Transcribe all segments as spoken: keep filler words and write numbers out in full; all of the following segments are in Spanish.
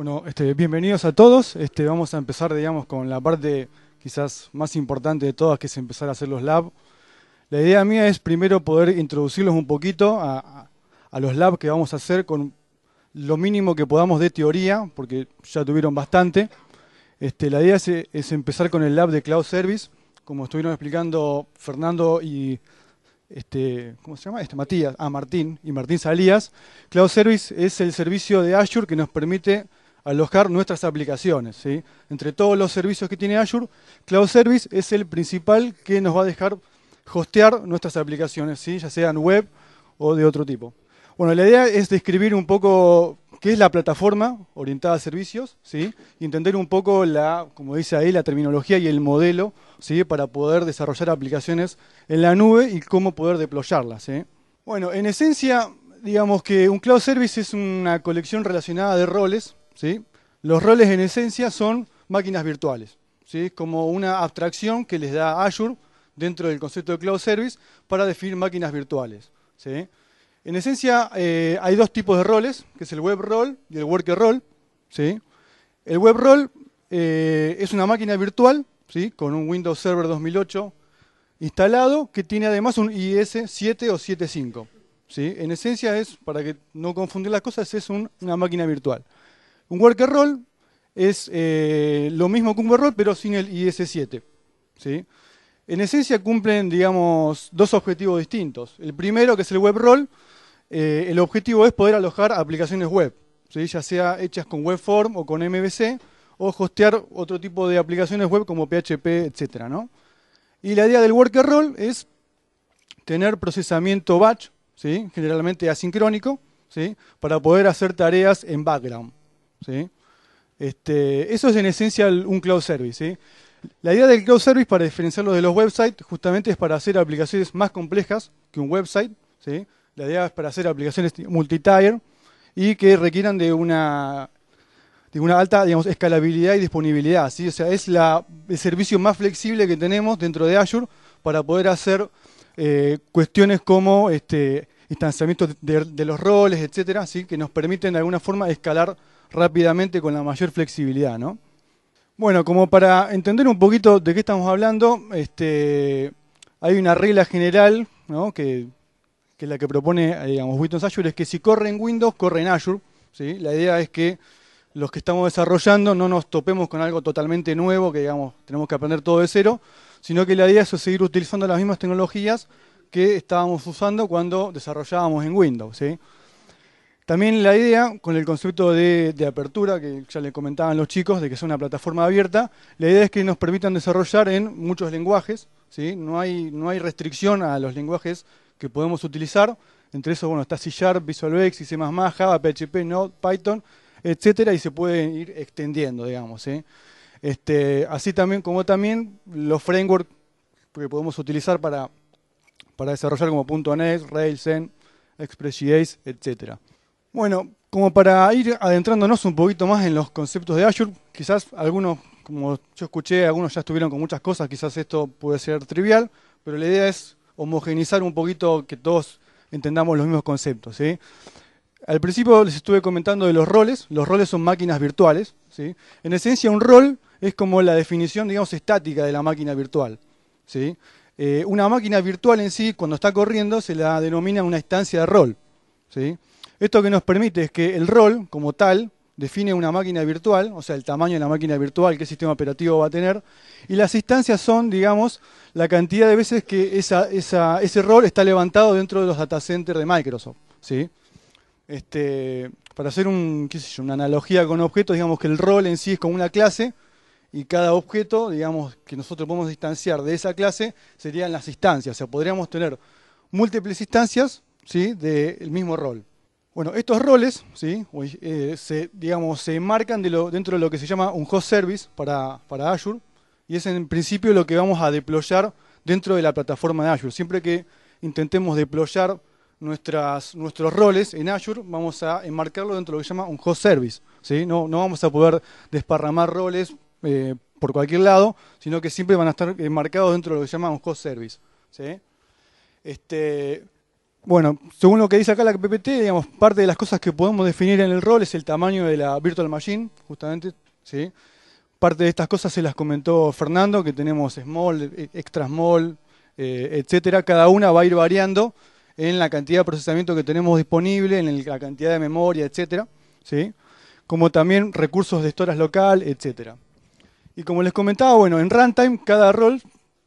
Bueno, este, bienvenidos a todos. Este, vamos a empezar, digamos, con la parte quizás más importante de todas, que es empezar a hacer los labs. La idea mía es primero poder introducirlos un poquito a, a, a los labs que vamos a hacer con lo mínimo que podamos de teoría, porque ya tuvieron bastante. Este, la idea es, es empezar con el lab de Cloud Service, como estuvieron explicando Fernando y este, ¿cómo se llama? Este, Matías, ah, Martín y Martín Salías. Cloud Service es el servicio de Azure que nos permite alojar nuestras aplicaciones, ¿sí? Entre todos los servicios que tiene Azure, Cloud Service es el principal que nos va a dejar hostear nuestras aplicaciones, ¿sí? Ya sean web o de otro tipo. Bueno, la idea es describir un poco qué es la plataforma orientada a servicios, ¿sí? Y entender un poco, la, como dice ahí, la terminología y el modelo, ¿sí? Para poder desarrollar aplicaciones en la nube y cómo poder deployarlas, ¿sí? Bueno, en esencia, digamos que un Cloud Service es una colección relacionada de roles, ¿sí? Los roles en esencia son máquinas virtuales, ¿sí? Como una abstracción que les da Azure dentro del concepto de Cloud Service para definir máquinas virtuales, ¿sí? En esencia eh, hay dos tipos de roles, que es el web role y el worker role, ¿sí? El web role eh, es una máquina virtual, ¿sí? Con un Windows Server dos mil ocho instalado que tiene además un I S siete o siete punto cinco, ¿sí? En esencia es, para que no confundir las cosas, es un, una máquina virtual. Un worker role es eh, lo mismo que un web role, pero sin el I S siete, ¿sí? En esencia cumplen, digamos, dos objetivos distintos. El primero, que es el web role, eh, el objetivo es poder alojar aplicaciones web, ¿sí? Ya sea hechas con webform o con M V C, o hostear otro tipo de aplicaciones web como P H P, etcétera, ¿no? Y la idea del worker role es tener procesamiento batch, ¿sí? Generalmente asincrónico, ¿sí? Para poder hacer tareas en background, ¿sí? Este, eso es en esencia un cloud service, ¿sí? La idea del cloud service, para diferenciarlo de los websites, justamente es para hacer aplicaciones más complejas que un website, ¿sí? La idea es para hacer aplicaciones multi-tier y que requieran de una, de una alta, digamos, escalabilidad y disponibilidad, ¿sí? O sea, es la, el servicio más flexible que tenemos dentro de Azure para poder hacer eh, cuestiones como este, instanciamiento de, de los roles, etcétera, ¿sí? Que nos permiten de alguna forma escalar rápidamente con la mayor flexibilidad, ¿no? Bueno, como para entender un poquito de qué estamos hablando, este, hay una regla general, ¿no? que, que es la que propone, digamos, Windows Azure, es que si corre en Windows, corre en Azure, ¿sí? La idea es que los que estamos desarrollando no nos topemos con algo totalmente nuevo, que digamos, tenemos que aprender todo de cero, sino que la idea es seguir utilizando las mismas tecnologías que estábamos usando cuando desarrollábamos en Windows, ¿sí? También la idea, con el concepto de, de apertura, que ya le comentaban los chicos, de que es una plataforma abierta, la idea es que nos permitan desarrollar en muchos lenguajes, ¿sí? No hay, no hay restricción a los lenguajes que podemos utilizar. Entre esos, bueno, está C Sharp, Visual Basic, C++, Java, P H P, Node, Python, etcétera, y se pueden ir extendiendo, digamos, ¿sí? Este, así también como también los frameworks que podemos utilizar para, para desarrollar como .NET, Rails, Zen, Express.js, etcétera. Bueno, como para ir adentrándonos un poquito más en los conceptos de Azure, quizás algunos, como yo escuché, algunos ya estuvieron con muchas cosas, quizás esto puede ser trivial, pero la idea es homogeneizar un poquito, que todos entendamos los mismos conceptos, ¿sí? Al principio les estuve comentando de los roles. Los roles son máquinas virtuales, ¿sí? En esencia, un rol es como la definición, digamos, estática de la máquina virtual, ¿sí? Eh, una máquina virtual en sí, cuando está corriendo, se la denomina una instancia de rol, ¿sí? Esto que nos permite es que el rol, como tal, define una máquina virtual, o sea, el tamaño de la máquina virtual, qué sistema operativo va a tener, y las instancias son, digamos, la cantidad de veces que esa, esa, ese rol está levantado dentro de los data centers de Microsoft, ¿sí? Este, para hacer un, qué sé yo, una analogía con objetos, digamos que el rol en sí es como una clase, y cada objeto, digamos, que nosotros podemos distanciar de esa clase, serían las instancias, o sea, podríamos tener múltiples instancias, ¿sí? Del mismo rol. Bueno, estos roles, ¿sí? eh, se, digamos, se enmarcan de lo, dentro de lo que se llama un host service para, para Azure, y es en principio lo que vamos a deployar dentro de la plataforma de Azure. Siempre que intentemos deployar nuestras, nuestros roles en Azure, vamos a enmarcarlo dentro de lo que se llama un host service, ¿sí? No, no vamos a poder desparramar roles eh, por cualquier lado, sino que siempre van a estar enmarcados dentro de lo que se llama un host service, ¿sí? Este... Bueno, según lo que dice acá la P P T, digamos, parte de las cosas que podemos definir en el rol es el tamaño de la virtual machine, justamente, ¿sí? Parte de estas cosas se las comentó Fernando, que tenemos small, extra small, eh, etcétera. Cada una va a ir variando en la cantidad de procesamiento que tenemos disponible, en el- la cantidad de memoria, etcétera, ¿sí? Como también recursos de storage local, etcétera. Y como les comentaba, bueno, en runtime cada rol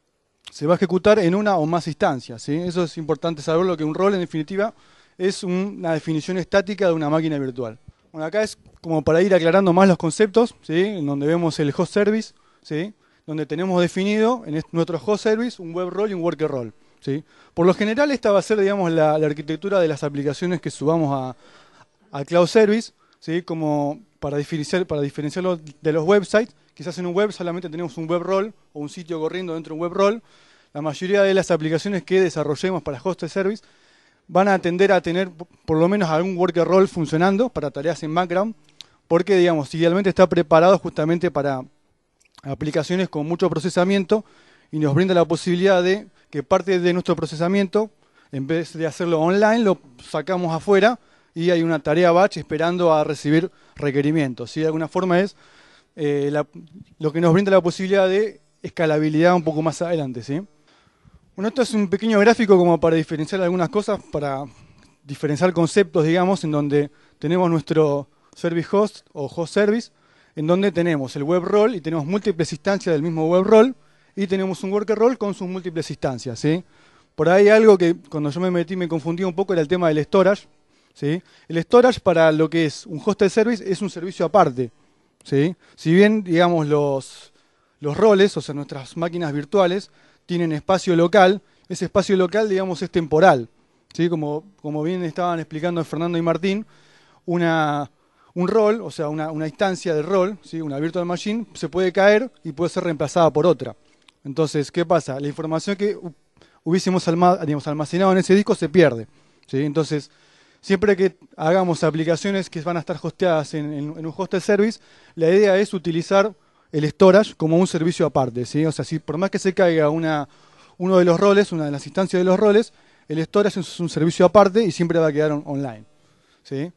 se va a ejecutar en una o más instancias, ¿sí? Eso es importante saberlo, que un rol en definitiva es un- una definición estática de una máquina virtual. Bueno, acá es como para ir aclarando más los conceptos, ¿sí? En donde vemos el host service, ¿sí? Donde tenemos definido en est- nuestro host service un web role y un worker role, ¿sí? Por lo general esta va a ser, digamos, la, la arquitectura de las aplicaciones que subamos a, al cloud service, ¿sí? Como para diferenciar, para diferenciarlo de los websites. Quizás en un web solamente tenemos un web role o un sitio corriendo dentro de un web role. La mayoría de las aplicaciones que desarrollemos para hosted service van a tender a tener por lo menos algún worker role funcionando para tareas en background, porque digamos, idealmente está preparado justamente para aplicaciones con mucho procesamiento y nos brinda la posibilidad de que parte de nuestro procesamiento, en vez de hacerlo online, lo sacamos afuera y hay una tarea batch esperando a recibir requerimientos, ¿sí? De alguna forma es eh, la- lo que nos brinda la posibilidad de escalabilidad un poco más adelante, ¿sí? Bueno, esto es un pequeño gráfico como para diferenciar algunas cosas, para diferenciar conceptos, digamos, en donde tenemos nuestro service host o host service, en donde tenemos el web role y tenemos múltiples instancias del mismo web role y tenemos un worker role con sus múltiples instancias, ¿sí? Por ahí algo que cuando yo me metí me confundí un poco era el tema del storage, ¿sí? El storage para lo que es un hosted service es un servicio aparte, ¿sí? Si bien, digamos, los, los roles, o sea, nuestras máquinas virtuales, tienen espacio local, ese espacio local, digamos, es temporal, ¿sí? Como, como bien estaban explicando Fernando y Martín, una, un rol, o sea, una, una instancia de rol, ¿sí? Una virtual machine, se puede caer y puede ser reemplazada por otra. Entonces, ¿qué pasa? La información que hubiésemos alma, digamos, almacenado en ese disco se pierde, ¿sí? Entonces, siempre que hagamos aplicaciones que van a estar hosteadas en, en, en un hosted service, la idea es utilizar el storage como un servicio aparte, ¿sí? O sea, si por más que se caiga una, uno de los roles, una de las instancias de los roles, el storage es un servicio aparte y siempre va a quedar on, online, ¿sí?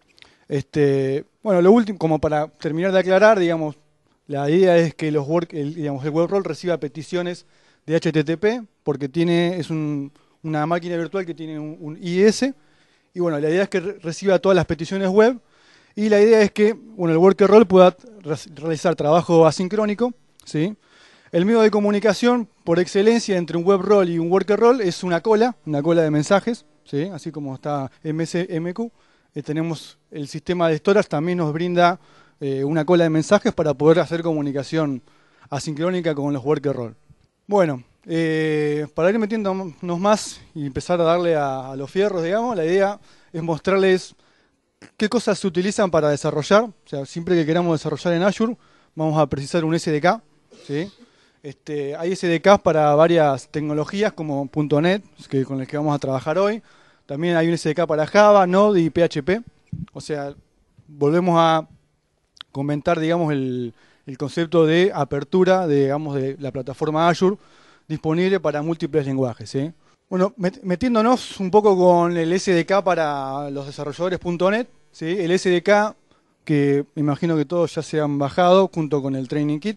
Este, bueno, lo último, como para terminar de aclarar, digamos, la idea es que los work, el, digamos, el web role reciba peticiones de H T T P porque tiene, es un, una máquina virtual que tiene un, un I S. Y bueno, la idea es que re reciba todas las peticiones web y la idea es que bueno, el worker role pueda re realizar trabajo asincrónico, ¿sí? El medio de comunicación por excelencia entre un web role y un worker role es una cola, una cola de mensajes, ¿sí? Así como está M S M Q. Eh, tenemos el sistema de storage, también nos brinda eh, una cola de mensajes para poder hacer comunicación asincrónica con los worker role. Bueno, eh, para ir metiéndonos más y empezar a darle a, a los fierros, digamos, la idea es mostrarles qué cosas se utilizan para desarrollar. O sea, siempre que queramos desarrollar en Azure, vamos a precisar un S D K, ¿sí? Este, hay S D Ks para varias tecnologías como punto net, que, con el que vamos a trabajar hoy. También hay un S D K para Java, Node y P H P. O sea, volvemos a comentar, digamos, el, el concepto de apertura de, digamos, de la plataforma Azure disponible para múltiples lenguajes, ¿sí? Bueno, met metiéndonos un poco con el S D K para los desarrolladores punto net, ¿sí? El S D K, que me imagino que todos ya se han bajado junto con el Training Kit,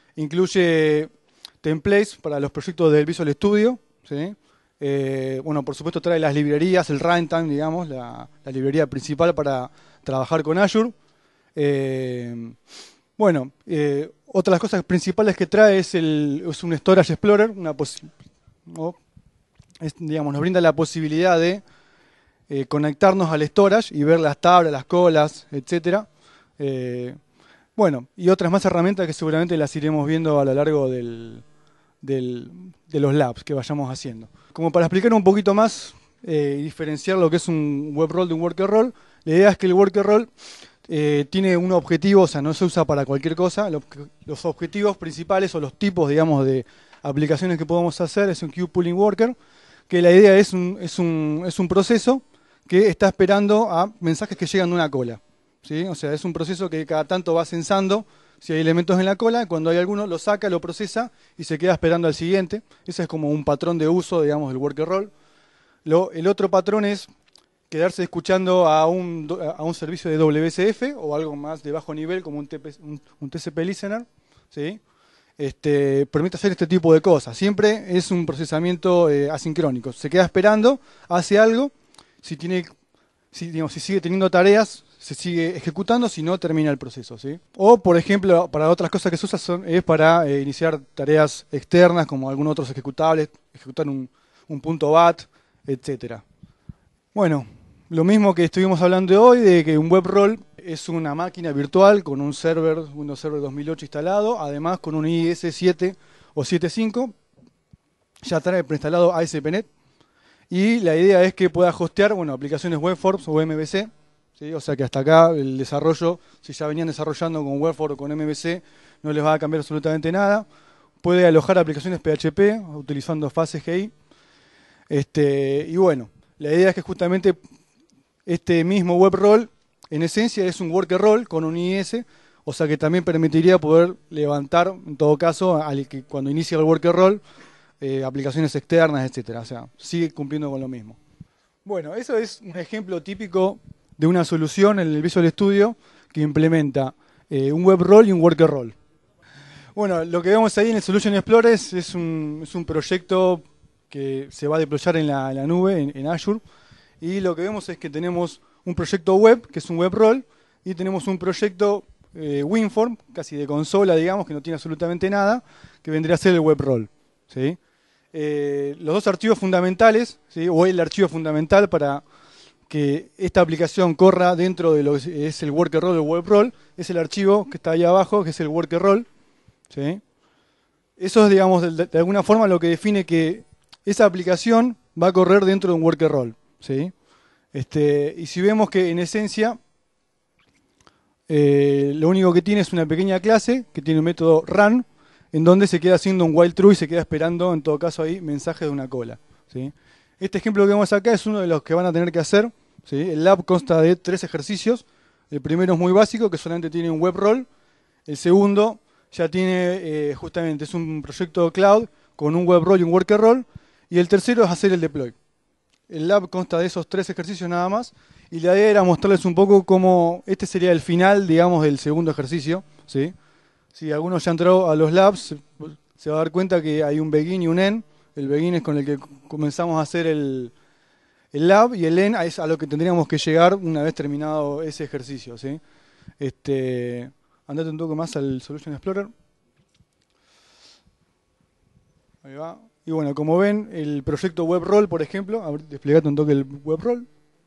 incluye templates para los proyectos del Visual Studio, ¿sí? Eh, bueno, por supuesto trae las librerías, el runtime, digamos, la, la librería principal para trabajar con Azure. Eh, bueno, eh, otra de las cosas principales que trae es, el, es un Storage Explorer, una ¿no? es, digamos, nos brinda la posibilidad de eh, conectarnos al storage y ver las tablas, las colas, etcétera. Eh, bueno, y otras más herramientas que seguramente las iremos viendo a lo largo del, del, de los labs que vayamos haciendo. Como para explicar un poquito más eh, y diferenciar lo que es un web role de un worker role, la idea es que el worker role eh, tiene un objetivo, o sea, no se usa para cualquier cosa. Los, los objetivos principales o los tipos, digamos, de aplicaciones que podemos hacer es un queue pulling worker, que la idea es un, es un, es un proceso que está esperando a mensajes que llegan de una cola, ¿sí? O sea, es un proceso que cada tanto va censando si hay elementos en la cola, cuando hay alguno lo saca, lo procesa y se queda esperando al siguiente. Ese es como un patrón de uso, digamos, del worker role. Lo, el otro patrón es quedarse escuchando a un, a un servicio de W S F o algo más de bajo nivel como un, T P, un, un T C P Listener, ¿sí? Este, permite hacer este tipo de cosas. Siempre es un procesamiento eh, asincrónico. Se queda esperando, hace algo, si, tiene, si, digamos, si sigue teniendo tareas, se sigue ejecutando, si no, termina el proceso, ¿sí? O, por ejemplo, para otras cosas que se usa son, es para eh, iniciar tareas externas, como algunos otros ejecutables, ejecutar un, un punto bat, etcétera. Bueno, lo mismo que estuvimos hablando hoy, de que un web roll es una máquina virtual con un server, Windows Server dos mil ocho instalado, además con un I S siete o siete punto cinco, ya trae preinstalado A S P punto net, y la idea es que pueda hostear, bueno, aplicaciones WebForms o M V C, ¿sí? O sea que hasta acá el desarrollo, si ya venían desarrollando con WebForms o con M V C, no les va a cambiar absolutamente nada. Puede alojar aplicaciones P H P utilizando FastSGI. Este, y bueno, la idea es que justamente este mismo web roll, en esencia, es un worker roll con un I S, o sea que también permitiría poder levantar, en todo caso, al que cuando inicia el worker roll, eh, aplicaciones externas, etcétera. O sea, sigue cumpliendo con lo mismo. Bueno, eso es un ejemplo típico de una solución en el Visual Studio que implementa eh, un web roll y un worker roll. Bueno, lo que vemos ahí en el Solution Explorer es, es, un, es un proyecto que se va a deployar en la, en la nube, en, en Azure, y lo que vemos es que tenemos un proyecto web, que es un web roll, y tenemos un proyecto eh, WinForm, casi de consola, digamos, que no tiene absolutamente nada, que vendría a ser el web roll, ¿sí? Eh, los dos archivos fundamentales, ¿sí? O el archivo fundamental para que esta aplicación corra dentro de lo que es el worker roll o web roll, es el archivo que está ahí abajo, que es el worker roll, ¿sí? Eso es, digamos, de, de alguna forma lo que define que esa aplicación va a correr dentro de un worker roll, ¿sí? Este, y si vemos que en esencia eh, lo único que tiene es una pequeña clase que tiene un método run, en donde se queda haciendo un while true y se queda esperando, en todo caso ahí, mensaje de una cola, ¿sí? Este ejemplo que vemos acá es uno de los que van a tener que hacer, ¿sí? El lab consta de tres ejercicios. El primero es muy básico, que solamente tiene un web roll. El segundo ya tiene, eh, justamente, es un proyecto cloud con un web roll y un worker roll. Y el tercero es hacer el deploy. El lab consta de esos tres ejercicios nada más. Y la idea era mostrarles un poco cómo este sería el final, digamos, del segundo ejercicio, ¿sí? Si alguno ya entró a los labs, se va a dar cuenta que hay un begin y un end. El begin es con el que comenzamos a hacer el, el lab, y el end es a lo que tendríamos que llegar una vez terminado ese ejercicio, ¿sí? Este, andate un poco más al Solution Explorer. Ahí va. Y bueno, como ven, el proyecto WebRoll, por ejemplo, a ver, desplegate un toque el WebRoll.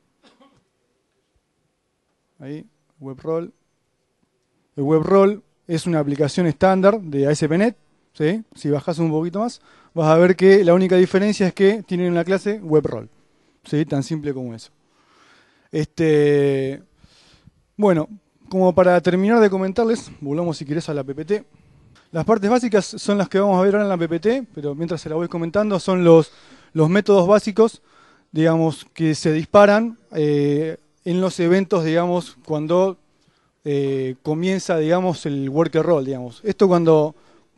Ahí, WebRoll. El WebRoll es una aplicación estándar de A S P punto net, ¿sí? Si bajas un poquito más, vas a ver que la única diferencia es que tienen una clase WebRoll, ¿sí? Tan simple como eso. Este, bueno, como para terminar de comentarles, volvamos si querés a la P P T. Las partes básicas son las que vamos a ver ahora en la P P T, pero mientras se la voy comentando, son los, los métodos básicos, digamos, que se disparan eh, en los eventos, digamos, cuando eh, comienza, digamos, el worker roll, digamos. Esto cuando,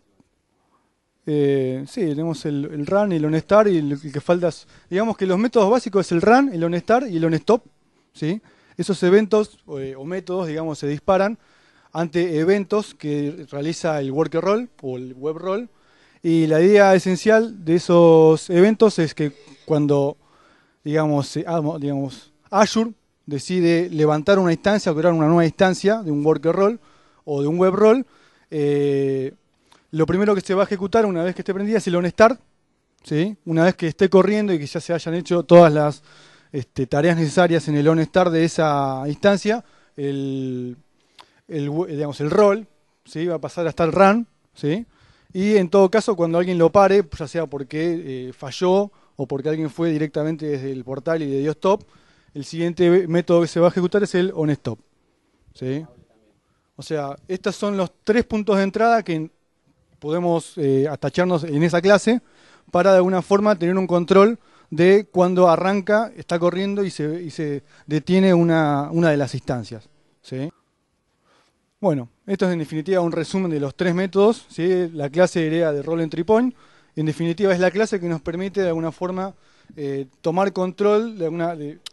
eh, sí, tenemos el, el run y el onStart, y lo que falta es, digamos que los métodos básicos es el run, el onStart y el onStop, ¿sí? Esos eventos eh, o métodos, digamos, se disparan ante eventos que realiza el worker roll o el web roll, y la idea esencial de esos eventos es que cuando, digamos, digamos Azure decide levantar una instancia o crear una nueva instancia de un worker roll o de un web roll, eh, lo primero que se va a ejecutar una vez que esté prendida es el onStart, ¿sí? Una vez que esté corriendo y que ya se hayan hecho todas las este, tareas necesarias en el onStart de esa instancia, el El, digamos, el rol, ¿sí? Va a pasar a estar run, ¿sí? Y en todo caso, cuando alguien lo pare, ya sea porque eh, falló o porque alguien fue directamente desde el portal y le dio stop, el siguiente método que se va a ejecutar es el onStop, ¿sí? O sea, estos son los tres puntos de entrada que podemos eh, atacharnos en esa clase para de alguna forma tener un control de cuando arranca, está corriendo y se, y se detiene una, una de las instancias, ¿sí? Bueno, esto es en definitiva un resumen de los tres métodos, ¿sí? La clase hereda de Roll Entry Point. En definitiva es la clase que nos permite de alguna forma eh, tomar control de, alguna, de,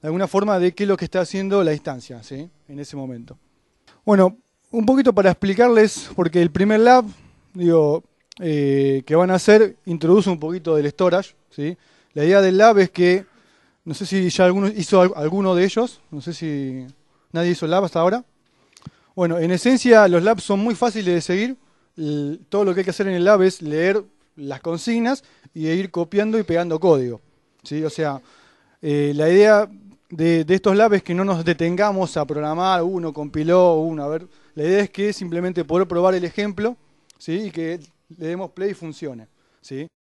de alguna forma de qué es lo que está haciendo la instancia, ¿sí? En ese momento. Bueno, un poquito para explicarles, porque el primer lab, digo, eh, que van a hacer, introduce un poquito del storage, ¿sí? La idea del lab es que, no sé si ya alguno hizo alguno de ellos, no sé si nadie hizo lab hasta ahora. Bueno, en esencia los labs son muy fáciles de seguir. El, todo lo que hay que hacer en el lab es leer las consignas y ir copiando y pegando código, ¿sí? O sea, eh, la idea de, de estos labs es que no nos detengamos a programar, uno compiló, uno, a ver. La idea es que simplemente poder probar el ejemplo, ¿sí? Y que le demos play y funcione, ¿sí?